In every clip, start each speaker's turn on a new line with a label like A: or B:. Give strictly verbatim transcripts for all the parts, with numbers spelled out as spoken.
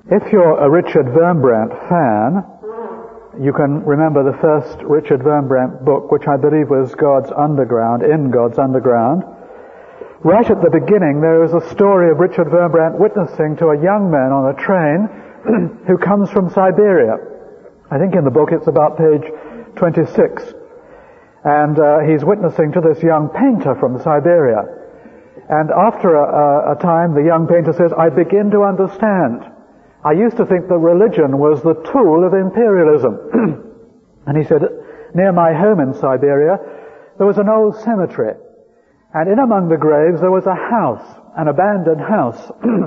A: If you're a Richard Wurmbrand fan, you can remember the first Richard Wurmbrand book, which I believe was God's Underground, In God's Underground. Right at the beginning, there is a story of Richard Wurmbrand witnessing to a young man on a train who comes from Siberia. I think in the book it's about page twenty-six. And uh, he's witnessing to this young painter from Siberia. And after a, a time, the young painter says, I begin to understand. I used to think that religion was the tool of imperialism. And he said, near my home in Siberia, there was an old cemetery. And in among the graves, there was a house, an abandoned house.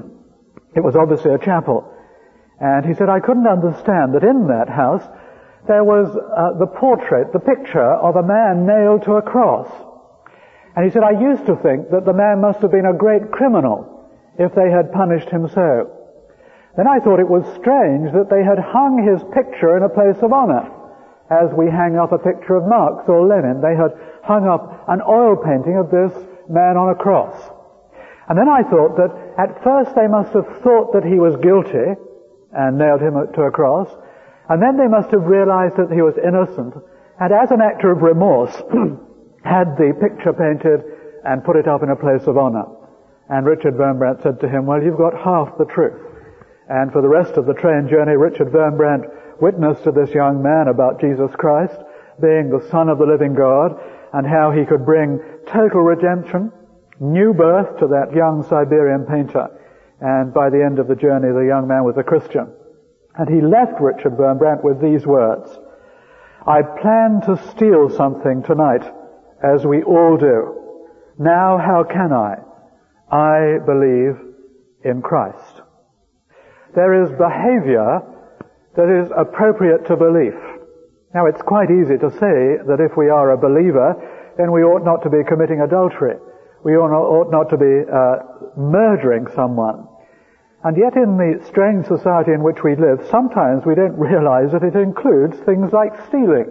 A: It was obviously a chapel. And he said, I couldn't understand that in that house, there was uh, the portrait, the picture of a man nailed to a cross. And he said, I used to think that the man must have been a great criminal if they had punished him so. Then I thought it was strange that they had hung his picture in a place of honor. As we hang up a picture of Marx or Lenin, they had hung up an oil painting of this man on a cross. And then I thought that at first they must have thought that he was guilty and nailed him to a cross, and then they must have realized that he was innocent, and as an actor of remorse, had the picture painted and put it up in a place of honor. And Richard Wurmbrand said to him, well, you've got half the truth. And for the rest of the train journey, Richard Wurmbrand witnessed to this young man about Jesus Christ being the Son of the living God, and how he could bring total redemption, new birth to that young Siberian painter. And by the end of the journey, the young man was a Christian. And he left Richard Wurmbrand with these words, I plan to steal something tonight, as we all do. Now how can I? I believe in Christ. There is behavior that is appropriate to belief. Now, it's quite easy to say that if we are a believer, then we ought not to be committing adultery. We ought not to be uh, murdering someone. And yet in the strange society in which we live, sometimes we don't realize that it includes things like stealing.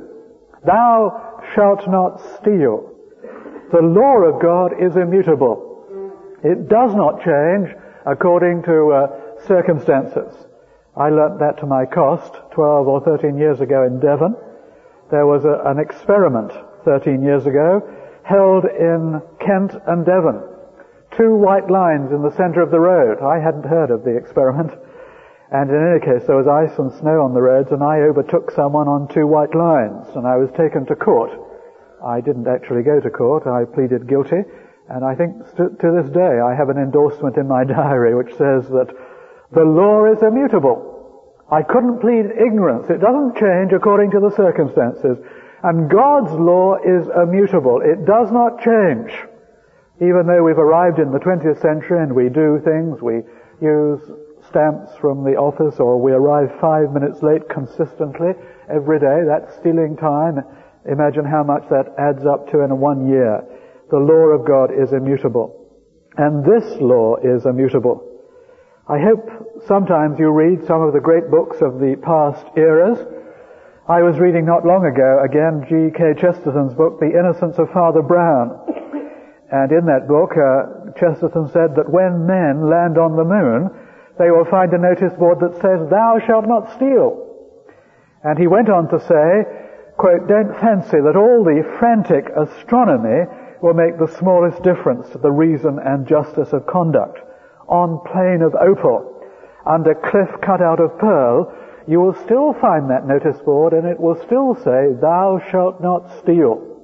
A: Thou shalt not steal. The law of God is immutable. It does not change according to uh, circumstances. I learnt that to my cost twelve or thirteen years ago in Devon. There was a, an experiment thirteen years ago held in Kent and Devon. Two white lines in the center of the road. I hadn't heard of the experiment. And in any case, there was ice and snow on the roads, and I overtook someone on two white lines, and I was taken to court. I didn't actually go to court. I pleaded guilty. And I think st- to this day I have an endorsement in my diary which says that the law is immutable. I couldn't plead ignorance. It doesn't change according to the circumstances. And God's law is immutable. It does not change. Even though we've arrived in the twentieth century and we do things, we use stamps from the office, or we arrive five minutes late consistently every day, that's stealing time. Imagine how much that adds up to in one year. The law of God is immutable. And this law is immutable. I hope sometimes you read some of the great books of the past eras. I was reading not long ago, again, G K Chesterton's book, The Innocence of Father Brown. And in that book, uh, Chesterton said that when men land on the moon, they will find a notice board that says, thou shalt not steal. And he went on to say, quote, don't fancy that all the frantic astronomy will make the smallest difference to the reason and justice of conduct. On plain of opal, under cliff cut out of pearl, you will still find that notice board, and it will still say, thou shalt not steal.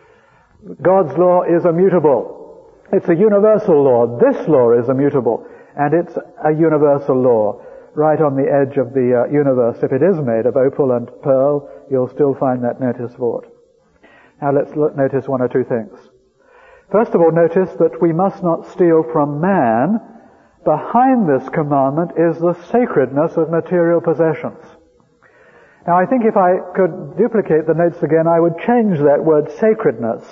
A: God's law is immutable. It's a universal law. This law is immutable, and it's a universal law. Right on the edge of the uh, universe, if it is made of opal and pearl, you'll still find that notice board. Now let's look, notice one or two things. First of all, notice that we must not steal from man. Behind this commandment is the sacredness of material possessions. Now, I think if I could duplicate the notes again, I would change that word sacredness.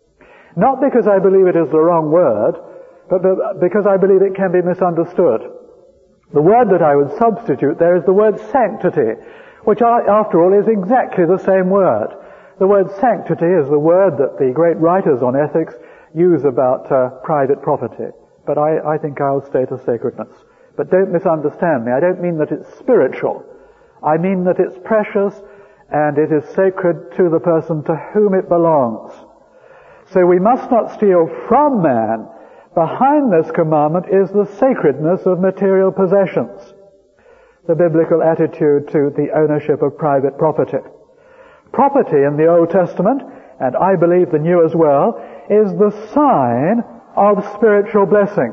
A: Not because I believe it is the wrong word, but because I believe it can be misunderstood. The word that I would substitute there is the word sanctity, which after all is exactly the same word. The word sanctity is the word that the great writers on ethics use about uh, private property. But I, I think I'll stay to sacredness. But don't misunderstand me. I don't mean that it's spiritual. I mean that it's precious and it is sacred to the person to whom it belongs. So we must not steal from man. Behind this commandment is the sacredness of material possessions, the biblical attitude to the ownership of private property. Property in the Old Testament, and I believe the New as well, is the sign of spiritual blessing.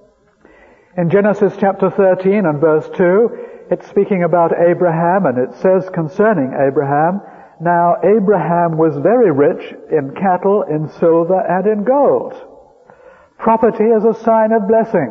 A: In Genesis chapter thirteen and verse two, it's speaking about Abraham, and it says concerning Abraham, "Now Abraham was very rich in cattle, in silver, and in gold." Property is a sign of blessing.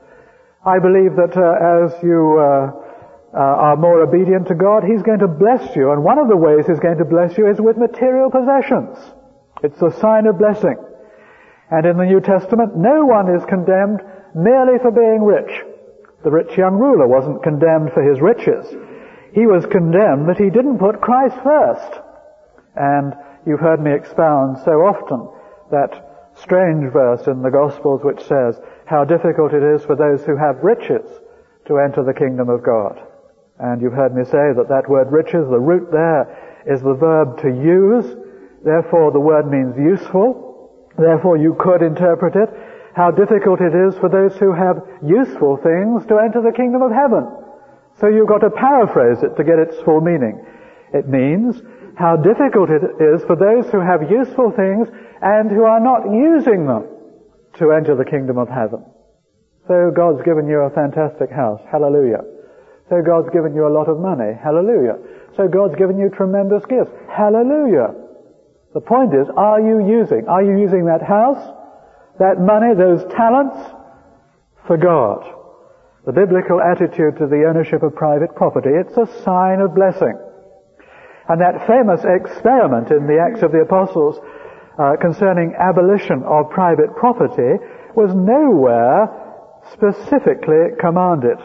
A: I believe that uh, as you uh, uh, are more obedient to God, He's going to bless you, and one of the ways He's going to bless you is with material possessions. It's a sign of blessing. And in the New Testament, no one is condemned merely for being rich. The rich young ruler wasn't condemned for his riches. He was condemned that he didn't put Christ first. And you've heard me expound so often that strange verse in the Gospels which says how difficult it is for those who have riches to enter the kingdom of God. And you've heard me say that that word riches, the root there is the verb to use. Therefore the word means useful. Therefore you could interpret it, how difficult it is for those who have useful things to enter the kingdom of heaven. So you've got to paraphrase it to get its full meaning. It means how difficult it is for those who have useful things and who are not using them to enter the kingdom of heaven. So God's given you a fantastic house. Hallelujah. So God's given you a lot of money. Hallelujah. So God's given you tremendous gifts. Hallelujah. The point is, are you using? Are you using that house, that money, those talents for God? The biblical attitude to the ownership of private property, it's a sign of blessing. And that famous experiment in the Acts of the Apostles uh, concerning abolition of private property was nowhere specifically commanded.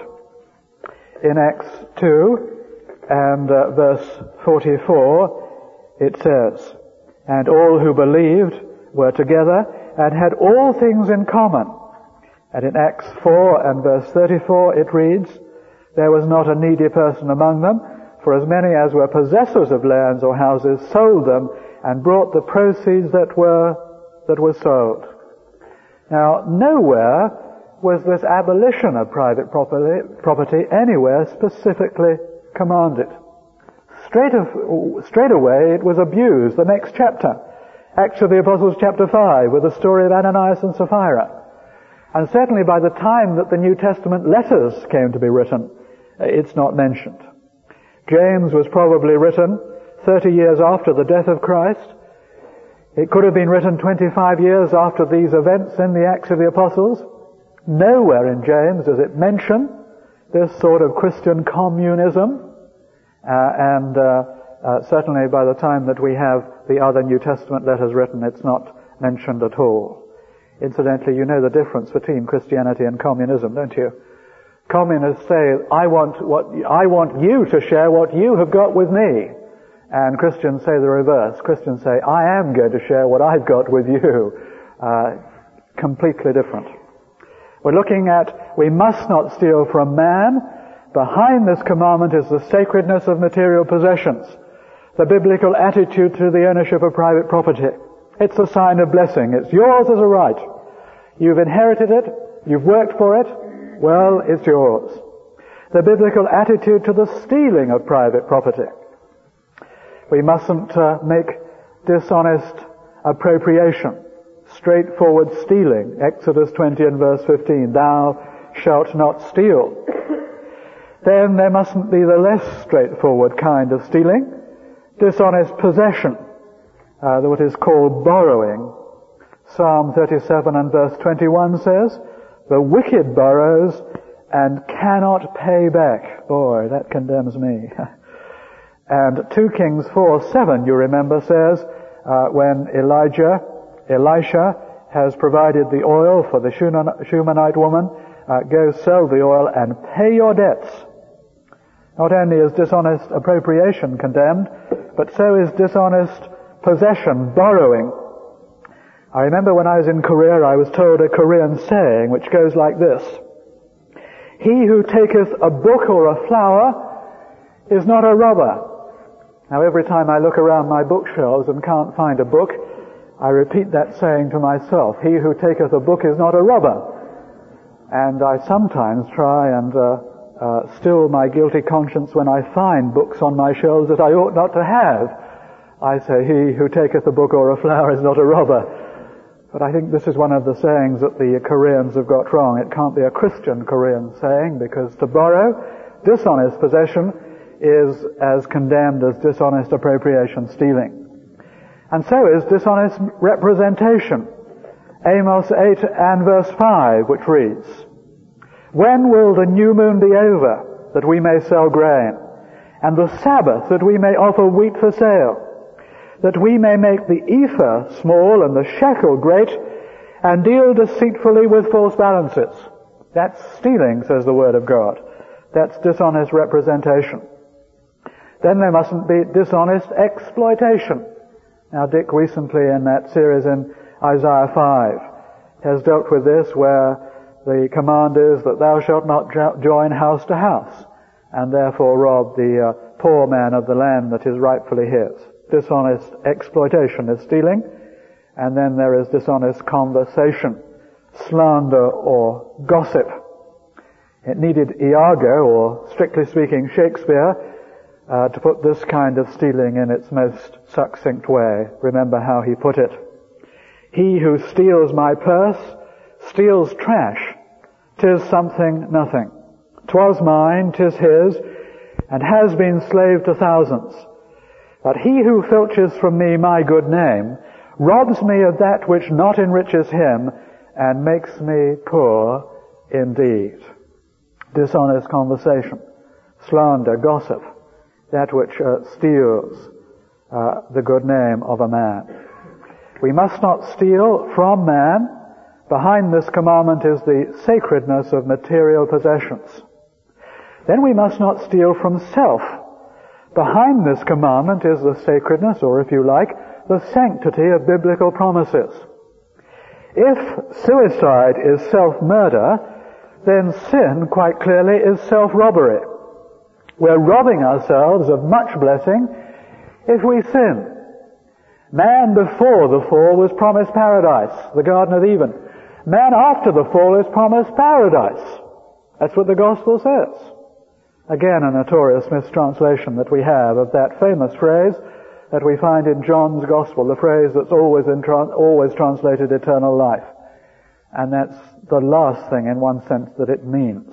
A: In Acts two and uh, verse forty-four, it says, "And all who believed were together and had all things in common." And in Acts four and verse thirty-four it reads, "There was not a needy person among them, for as many as were possessors of lands or houses sold them and brought the proceeds that were that were sold." Now, nowhere was this abolition of private property, property anywhere specifically commanded. Straight, of, straight away it was abused. The next chapter, Acts of the Apostles chapter five, with the story of Ananias and Sapphira. And certainly by the time that the New Testament letters came to be written, it's not mentioned. James was probably written thirty years after the death of Christ. It could have been written twenty-five years after these events in the Acts of the Apostles. Nowhere in James does it mention this sort of Christian communism. Uh, and uh, uh, certainly by the time that we have the other New Testament letters written, it's not mentioned at all. Incidentally, you know the difference between Christianity and communism, don't you? Communists say, I want what I want you to share what you have got with me. And Christians say the reverse. Christians say, I am going to share what I've got with you. Uh, completely different. We're looking at, we must not steal from man. Behind this commandment is the sacredness of material possessions, the biblical attitude to the ownership of private property. It's a sign of blessing. It's yours as a right. You've inherited it. You've worked for it. Well, it's yours. The biblical attitude to the stealing of private property. We mustn't uh, make dishonest appropriation, straightforward stealing. Exodus twenty and verse fifteen, "Thou shalt not steal." Then there mustn't be the less straightforward kind of stealing, dishonest possession, uh, what is called borrowing. Psalm thirty-seven and verse twenty-one says, "The wicked borrows and cannot pay back." Boy, that condemns me. And two Kings four seven, you remember, says, uh, when Elijah, Elisha has provided the oil for the Shunammite woman, uh, go sell the oil and pay your debts. Not only is dishonest appropriation condemned, but so is dishonest possession, borrowing. I remember when I was in Korea, I was told a Korean saying which goes like this: He who taketh a book or a flower is not a robber. Now every time I look around my bookshelves and can't find a book, I repeat that saying to myself, he who taketh a book is not a robber. And I sometimes try and uh, uh, still my guilty conscience when I find books on my shelves that I ought not to have. I say, he who taketh a book or a flower is not a robber. But I think this is one of the sayings that the Koreans have got wrong. It can't be a Christian Korean saying, because to borrow, dishonest possession, is as condemned as dishonest appropriation, stealing. And so is dishonest representation. Amos eight and verse five, which reads, when will the new moon be over, that we may sell grain, and the Sabbath, that we may offer wheat for sale, that we may make the ephah small and the shekel great, and deal deceitfully with false balances? That's stealing, says the Word of God. That's dishonest representation. Then there mustn't be dishonest exploitation. Now Dick recently in that series in Isaiah five has dealt with this, where the command is that thou shalt not jo- join house to house, and therefore rob the uh, poor man of the land that is rightfully his. Dishonest exploitation is stealing, and then there is dishonest conversation, slander or gossip. It needed Iago, or strictly speaking Shakespeare, uh, to put this kind of stealing in its most succinct way. Remember how he put it. He who steals my purse steals trash. 'Tis something nothing. 'Twas mine, 'tis his, and has been slave to thousands. But he who filches from me my good name robs me of that which not enriches him, and makes me poor indeed. Dishonest conversation, slander, gossip, that which uh, steals uh, the good name of a man. We must not steal from man. Behind this commandment is the sacredness of material possessions. Then we must not steal from self. Behind this commandment is the sacredness, or if you like, the sanctity of biblical promises. If suicide is self-murder, then sin, quite clearly, is self-robbery. We're robbing ourselves of much blessing if we sin. Man before the fall was promised paradise, the Garden of Eden. Man after the fall is promised paradise. That's what the Gospel says. Again, a notorious mistranslation that we have of that famous phrase that we find in John's Gospel, the phrase that's always in tra- always translated eternal life. And that's the last thing in one sense that it means.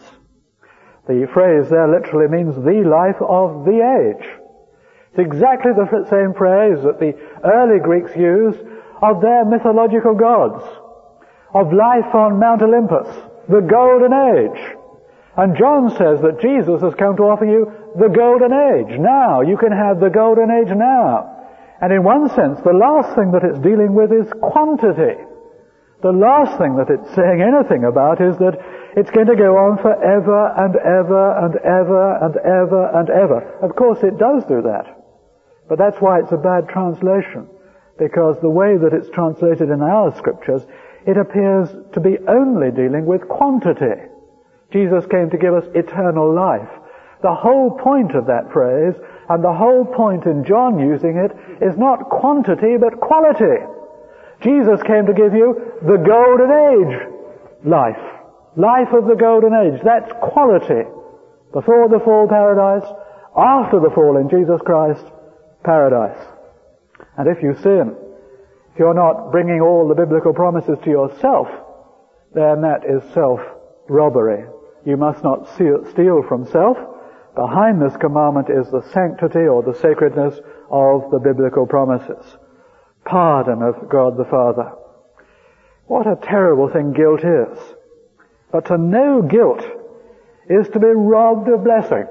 A: The phrase there literally means the life of the age. It's exactly the same phrase that the early Greeks used of their mythological gods, of life on Mount Olympus, the golden age. And John says that Jesus has come to offer you the golden age. Now, you can have the golden age now. And in one sense, the last thing that it's dealing with is quantity. The last thing that it's saying anything about is that it's going to go on forever and ever and ever and ever and ever. Of course, it does do that. But that's why it's a bad translation. Because the way that it's translated in our scriptures, it appears to be only dealing with quantity. Jesus came to give us eternal life. The whole point of that phrase, and the whole point in John using it, is not quantity but quality. Jesus came to give you the golden age life. Life of the golden age. That's quality. Before the fall, paradise. After the fall in Jesus Christ, paradise. And if you sin, if you're not bringing all the biblical promises to yourself, then that is self-robbery. You must not steal from self. Behind this commandment is the sanctity or the sacredness of the biblical promises. Pardon of God the Father. What a terrible thing guilt is. But to know guilt is to be robbed of blessing.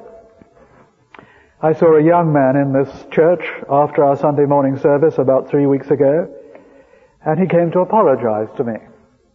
A: I saw a young man in this church after our Sunday morning service about three weeks ago, and he came to apologize to me.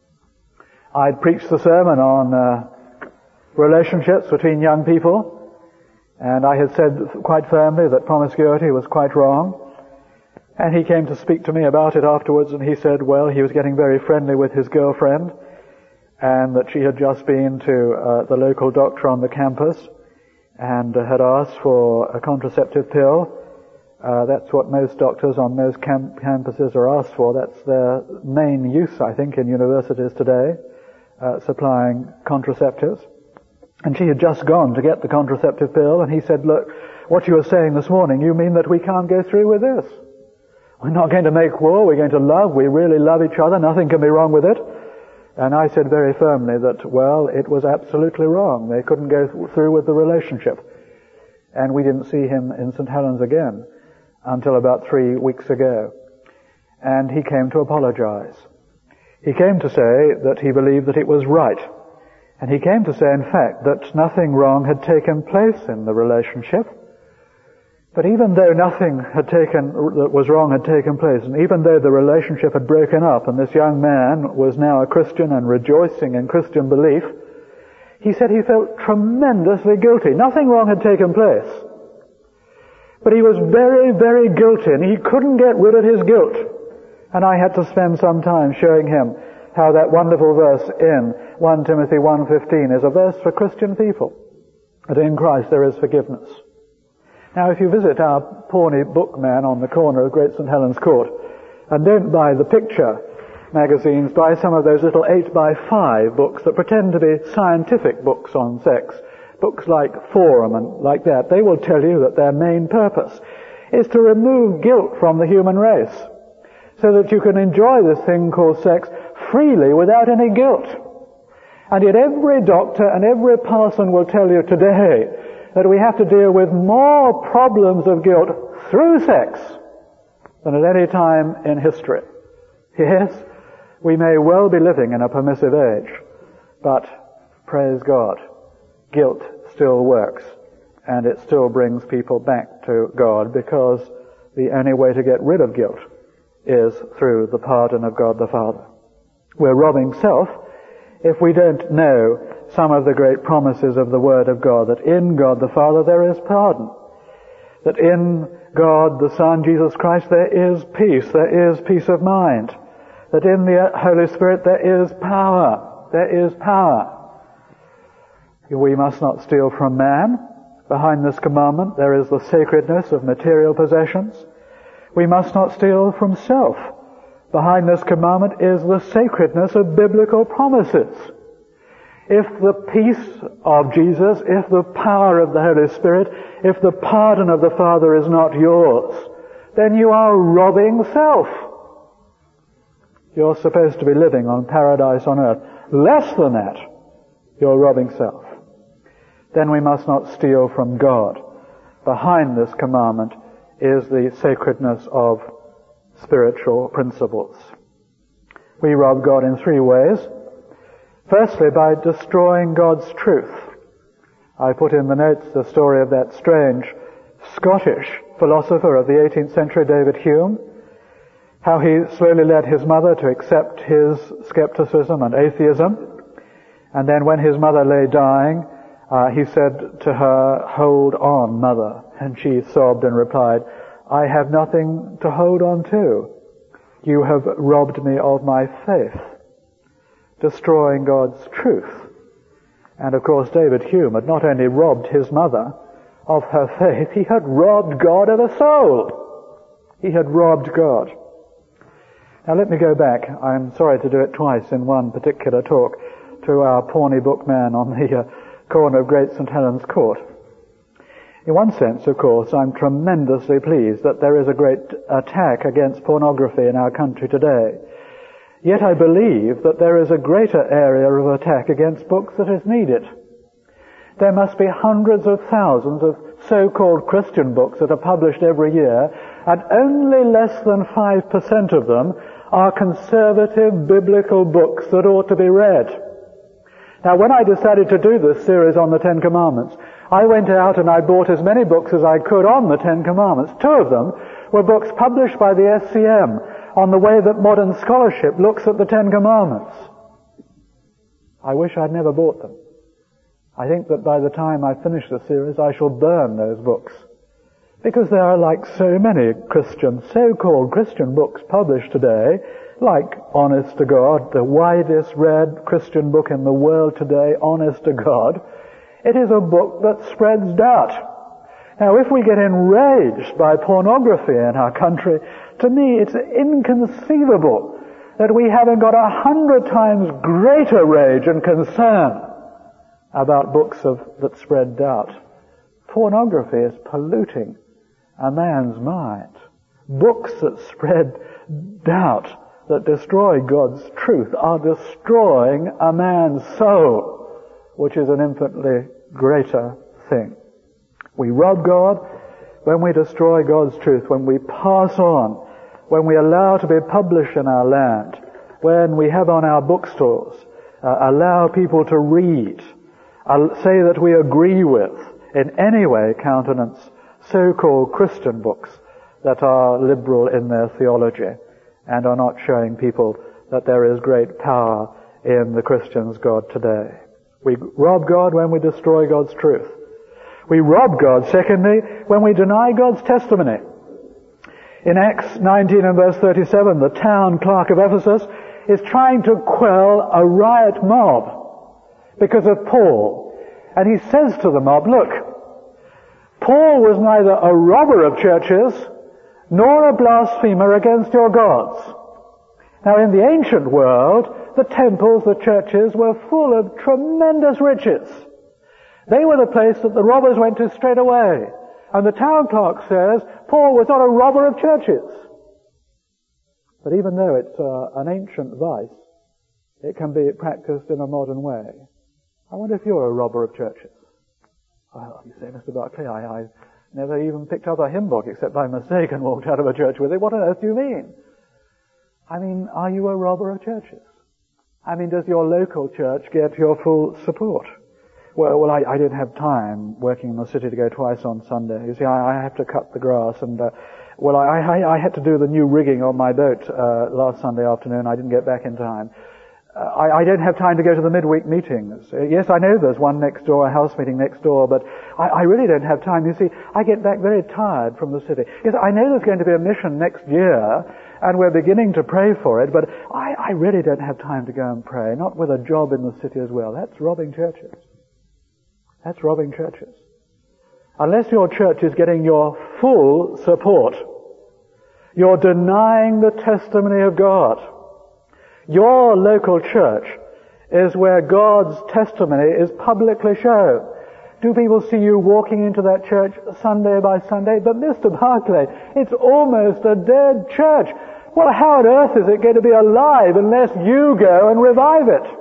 A: I'd preached the sermon on uh, relationships between young people, and I had said quite firmly that promiscuity was quite wrong. And he came to speak to me about it afterwards, and he said, well, he was getting very friendly with his girlfriend, and that she had just been to uh, the local doctor on the campus and uh, had asked for a contraceptive pill. Uh, that's what most doctors on most camp- campuses are asked for. That's their main use, I think, in universities today, uh, supplying contraceptives. And she had just gone to get the contraceptive pill, and he said, look, what you were saying this morning, you mean that we can't go through with this? We're not going to make war, we're going to love, we really love each other, nothing can be wrong with it. And I said very firmly that, well, it was absolutely wrong. They couldn't go through with the relationship. And we didn't see him in Saint Helens again until about three weeks ago. And he came to apologize. He came to say that he believed that it was right. And he came to say, in fact, that nothing wrong had taken place in the relationship. But even though nothing had taken, that was wrong had taken place, and even though the relationship had broken up and this young man was now a Christian and rejoicing in Christian belief, he said he felt tremendously guilty. Nothing wrong had taken place. But he was very, very guilty, and he couldn't get rid of his guilt. And I had to spend some time showing him how that wonderful verse in First Timothy one fifteen is a verse for Christian people, that in Christ there is forgiveness. Now, if you visit our Pawnee Bookman on the corner of Great Saint Helens Court, and don't buy the picture magazines, buy some of those little eight by five books that pretend to be scientific books on sex, books like Forum and like that. They will tell you that their main purpose is to remove guilt from the human race, so that you can enjoy this thing called sex freely without any guilt. And yet every doctor and every parson will tell you today that we have to deal with more problems of guilt through sex than at any time in history. Yes, we may well be living in a permissive age, but praise God, guilt still works, and it still brings people back to God, because the only way to get rid of guilt is through the pardon of God the Father. We're robbing self if we don't know some of the great promises of the Word of God, that in God the Father there is pardon, that in God the Son, Jesus Christ, there is peace, there is peace of mind, that in the Holy Spirit there is power, there is power. We must not steal from man. Behind this commandment there is the sacredness of material possessions. We must not steal from self. Behind this commandment is the sacredness of biblical promises. If the peace of Jesus, if the power of the Holy Spirit, if the pardon of the Father is not yours, then you are robbing self. You're supposed to be living on paradise on earth. Less than that, you're robbing self. Then we must not steal from God. Behind this commandment is the sacredness of spiritual principles. We rob God in three ways. Firstly, by destroying God's truth. I put in the notes the story of that strange Scottish philosopher of the eighteenth century, David Hume, how he slowly led his mother to accept his skepticism and atheism, and then when his mother lay dying, uh, he said to her, "Hold on, mother," and she sobbed and replied, "I have nothing to hold on to. You have robbed me of my faith." Destroying God's truth. And of course David Hume had not only robbed his mother of her faith, he had robbed God of a soul. He had robbed God. Now let me go back, I'm sorry to do it twice in one particular talk, to our Pawnee Bookman on the uh, corner of Great Saint Helens Court. In one sense, of course, I'm tremendously pleased that there is a great attack against pornography in our country today. Yet I believe that there is a greater area of attack against books that is needed. There must be hundreds of thousands of so-called Christian books that are published every year, and only less than five percent of them are conservative biblical books that ought to be read. Now, when I decided to do this series on the Ten Commandments, I went out and I bought as many books as I could on the Ten Commandments. Two of them were books published by the S C M on the way that modern scholarship looks at the Ten Commandments. I wish I'd never bought them. I think that by the time I finish the series, I shall burn those books. Because there are, like so many Christian, so-called Christian books published today, like Honest to God, the widest read Christian book in the world today, Honest to God, it is a book that spreads doubt. Now, if we get enraged by pornography in our country, to me it's inconceivable that we haven't got a hundred times greater rage and concern about books of, that spread doubt. Pornography is polluting a man's mind. Books that spread doubt, that destroy God's truth, are destroying a man's soul, which is an infinitely greater thing. We rob God when we destroy God's truth, when we pass on, when we allow to be published in our land, when we have on our bookstores, uh, allow people to read, uh, say that we agree with, in any way countenance so-called Christian books that are liberal in their theology and are not showing people that there is great power in the Christian's God today. We rob God when we destroy God's truth. We rob God, secondly, when we deny God's testimony. In Acts nineteen and verse thirty-seven, the town clerk of Ephesus is trying to quell a riot mob because of Paul. And he says to the mob, look, Paul was neither a robber of churches nor a blasphemer against your gods. Now, in the ancient world, the temples, the churches, were full of tremendous riches. They were the place that the robbers went to straight away. And the town clerk says, Paul was not a robber of churches. But even though it's uh, an ancient vice, it can be practiced in a modern way. I wonder if you're a robber of churches. Well, you say, Mister Buckley, I, I never even picked up a hymn book except by mistake and walked out of a church with it. What on earth do you mean? I mean, are you a robber of churches? I mean, does your local church get your full support? Well, well, I, I didn't have time working in the city to go twice on Sunday. You see, I, I have to cut the grass, and uh, well, I, I, I had to do the new rigging on my boat uh, last Sunday afternoon. I didn't get back in time. Uh, I, I don't have time to go to the midweek meetings. Uh, yes, I know there's one next door, a house meeting next door, but I, I really don't have time. You see, I get back very tired from the city. Yes, I know there's going to be a mission next year, and we're beginning to pray for it, but I, I really don't have time to go and pray, not with a job in the city as well. That's robbing churches. That's robbing churches. Unless your church is getting your full support, you're denying the testimony of God. Your local church is where God's testimony is publicly shown. Do people see you walking into that church Sunday by Sunday? But Mister Barclay, it's almost a dead church. Well, how on earth is it going to be alive unless you go and revive it?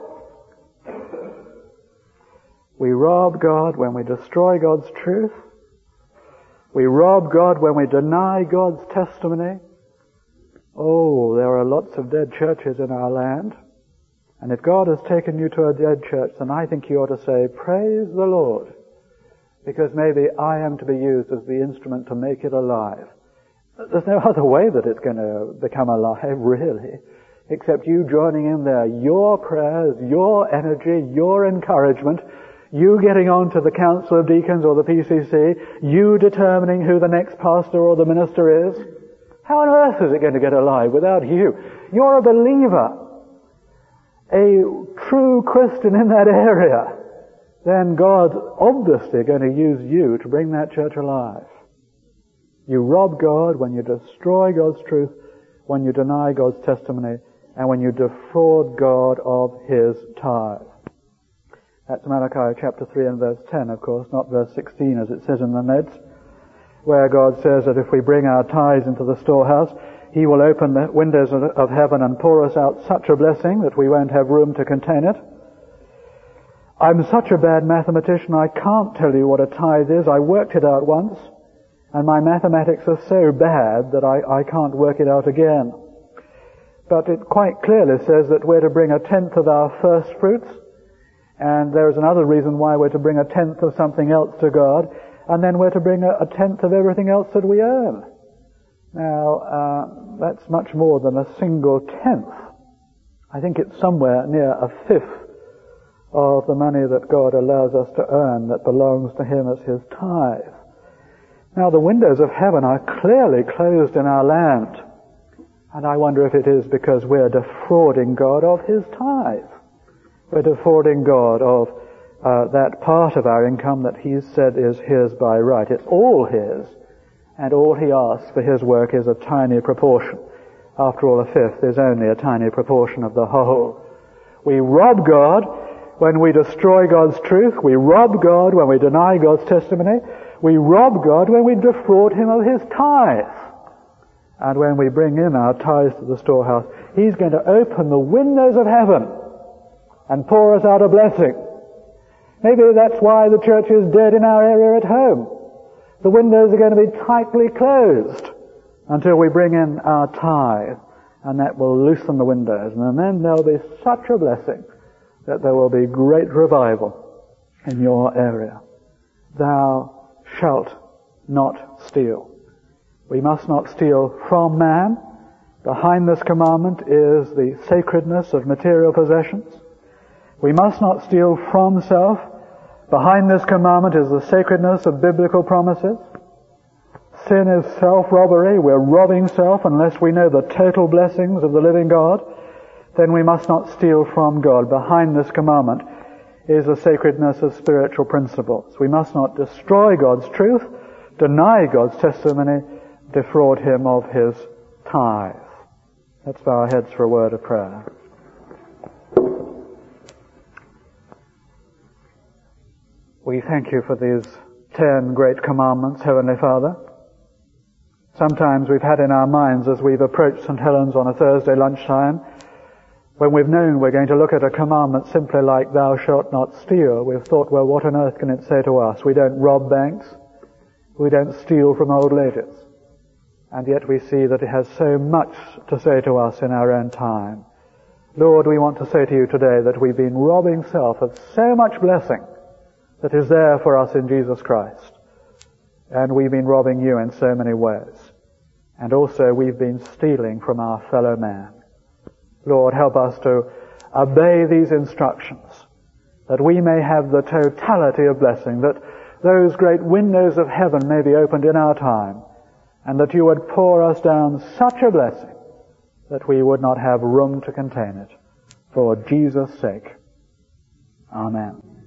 A: We rob God when we destroy God's truth. We rob God when we deny God's testimony. Oh, there are lots of dead churches in our land. And if God has taken you to a dead church, then I think you ought to say, praise the Lord, because maybe I am to be used as the instrument to make it alive. There's no other way that it's going to become alive, really, except you joining in there. Your prayers, your energy, your encouragement, you getting on to the Council of Deacons or the P C C, you determining who the next pastor or the minister is. How on earth is it going to get alive without you? You're a believer, a true Christian in that area. Then God's obviously going to use you to bring that church alive. You rob God when you destroy God's truth, when you deny God's testimony, and when you defraud God of His tithe. That's Malachi chapter three and verse ten, of course, not verse sixteen as it says in the notes, where God says that if we bring our tithes into the storehouse, He will open the windows of heaven and pour us out such a blessing that we won't have room to contain it. I'm such a bad mathematician, I can't tell you what a tithe is. I worked it out once, and my mathematics are so bad that I, I can't work it out again. But it quite clearly says that we're to bring a tenth of our first fruits, and there is another reason why we're to bring a tenth of something else to God, and then we're to bring a, a tenth of everything else that we earn. Now, uh, that's much more than a single tenth. I think it's somewhere near a fifth of the money that God allows us to earn that belongs to Him as His tithe. Now, the windows of heaven are clearly closed in our land. And I wonder if it is because we're defrauding God of His tithe. We're defrauding God of uh, that part of our income that He's said is His by right. It's all His, and all He asks for His work is a tiny proportion. After all, a fifth is only a tiny proportion of the whole. We rob God when we destroy God's truth. We rob God when we deny God's testimony. We rob God when we defraud Him of His tithe. And when we bring in our tithes to the storehouse, He's going to open the windows of heaven and pour us out a blessing. Maybe that's why the church is dead in our area at home. The windows are going to be tightly closed until we bring in our tithe, and that will loosen the windows. And then there'll be such a blessing that there will be great revival in your area. Thou shalt not steal. We must not steal from man. Behind this commandment is the sacredness of material possessions. We must not steal from self. Behind this commandment is the sacredness of biblical promises. Sin is self-robbery. We're robbing self unless we know the total blessings of the living God. Then we must not steal from God. Behind this commandment is the sacredness of spiritual principles. We must not destroy God's truth, deny God's testimony, defraud Him of His tithe. Let's bow our heads for a word of prayer. We thank You for these ten great commandments, Heavenly Father. Sometimes we've had in our minds as we've approached Saint Helens on a Thursday lunchtime, when we've known we're going to look at a commandment simply like thou shalt not steal, we've thought, well, what on earth can it say to us? We don't rob banks. We don't steal from old ladies. And yet we see that it has so much to say to us in our own time. Lord, we want to say to You today that we've been robbing self of so much blessing that is there for us in Jesus Christ. And we've been robbing You in so many ways. And also we've been stealing from our fellow man. Lord, help us to obey these instructions, that we may have the totality of blessing, that those great windows of heaven may be opened in our time, and that You would pour us down such a blessing that we would not have room to contain it. For Jesus' sake. Amen.